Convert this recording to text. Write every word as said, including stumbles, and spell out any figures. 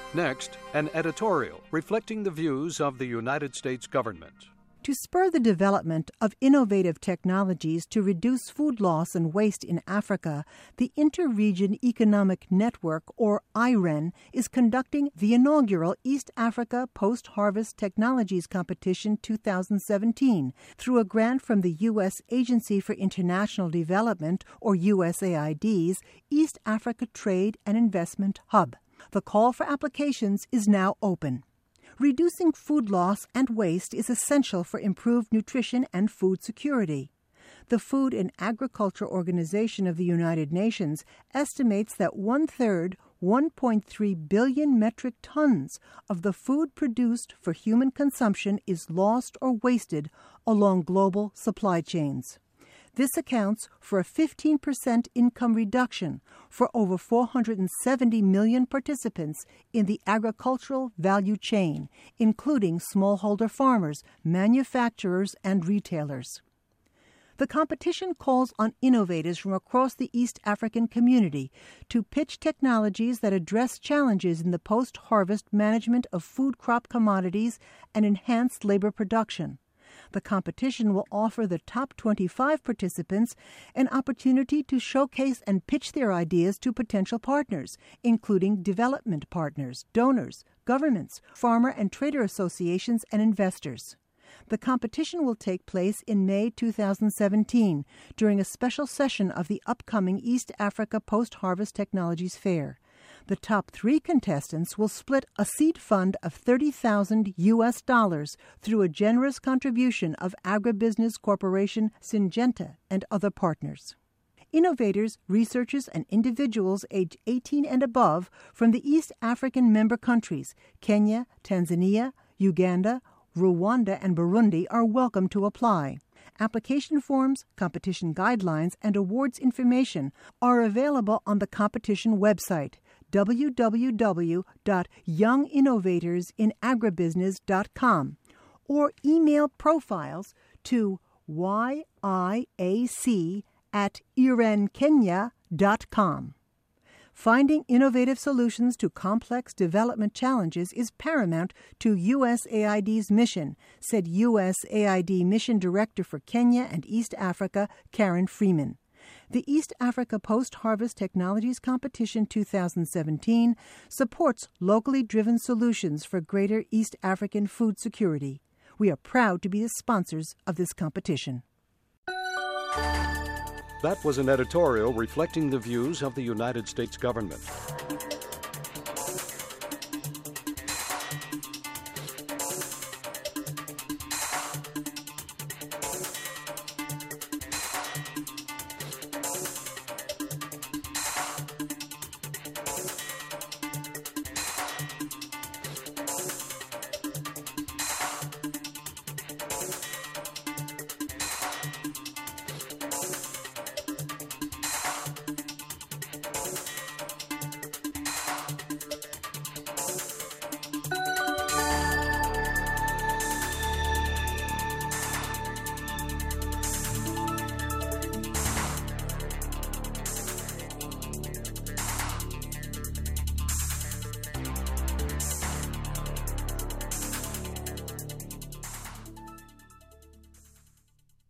Next, an editorial reflecting the views of the United States government. To spur the development of innovative technologies to reduce food loss and waste in Africa, the Inter-Region Economic Network, or I R E N, is conducting the inaugural East Africa Post-Harvest Technologies Competition twenty seventeen through a grant from the U S Agency for International Development, or U S A I D's, East Africa Trade and Investment Hub. The call for applications is now open. Reducing food loss and waste is essential for improved nutrition and food security. The Food and Agriculture Organization of the United Nations estimates that one-third, one point three billion metric tons of the food produced for human consumption is lost or wasted along global supply chains. This accounts for a fifteen percent income reduction for over four hundred seventy million participants in the agricultural value chain, including smallholder farmers, manufacturers, and retailers. The competition calls on innovators from across the East African community to pitch technologies that address challenges in the post-harvest management of food crop commodities and enhanced labor production. The competition will offer the top twenty-five participants an opportunity to showcase and pitch their ideas to potential partners, including development partners, donors, governments, farmer and trader associations, and investors. The competition will take place in May two thousand seventeen during a special session of the upcoming East Africa Post-Harvest Technologies Fair. The top three contestants will split a seed fund of thirty thousand U S dollars through a generous contribution of agribusiness corporation Syngenta and other partners. Innovators, researchers, and individuals aged eighteen and above from the East African member countries, Kenya, Tanzania, Uganda, Rwanda, and Burundi, are welcome to apply. Application forms, competition guidelines, and awards information are available on the competition website, w w w dot young innovators in agribusiness dot com, or email profiles to y i a c at irenkenya dot com. Finding innovative solutions to complex development challenges is paramount to U S A I D's mission, said U S A I D Mission Director for Kenya and East Africa, Karen Freeman. The East Africa Post-Harvest Technologies Competition twenty seventeen supports locally driven solutions for greater East African food security. We are proud to be the sponsors of this competition. That was an editorial reflecting the views of the United States government.